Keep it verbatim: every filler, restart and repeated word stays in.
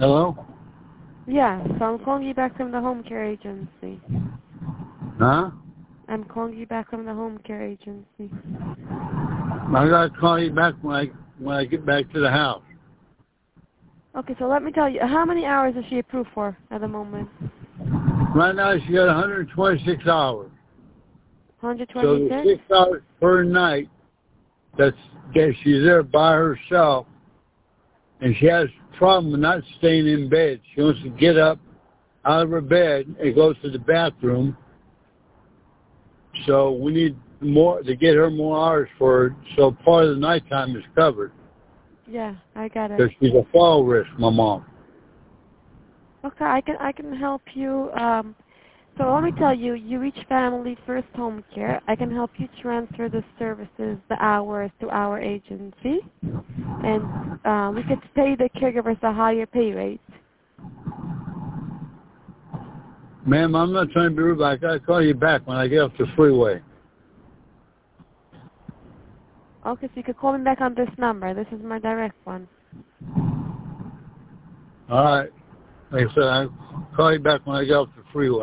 Hello? Yeah, so I'm calling you back from the home care agency. Huh? I'm calling you back from the home care agency. I gotta call you back when I when I get back to the house. Okay, so let me tell you, how many hours is she approved for at the moment? Right now she got one hundred twenty-six hours. one hundred So the twenty-six? six hours per night that's that she's there by herself, and she has a problem with not staying in bed. She wants to get up out of her bed and go to the bathroom. So we need more to get her more hours for her, so part of the nighttime is covered. Yeah, I got it. Because she's a fall risk, my mom. Okay, I can I can help you. Um, so let me tell you, you reach Family First Home Care. I can help you transfer the services, the hours to our agency, and uh, we could pay the caregivers a higher pay rate. Ma'am, I'm not trying to be rude, but I gotta call you back when I get off the freeway. Okay, so you could call me back on this number. This is my direct one. All right. Like I said, I'll call you back when I get off the freeway.